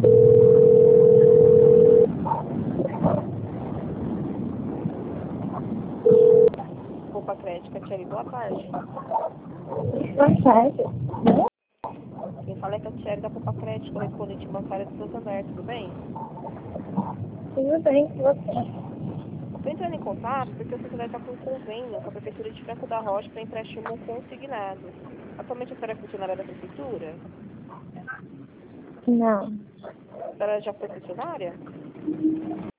Poupa Crédito, Catiele, boa tarde. Boa tarde. Quem fala é Catiele da Poupa Crédito, correspondente bancária do Santander, tudo bem? Tudo bem com você? Estou entrando em contato porque o Santander está com um convênio com a Prefeitura de Franco da Rocha para empréstimo consignado. Atualmente a senhora é funcionária da Prefeitura? Não. A senhora já foi funcionária?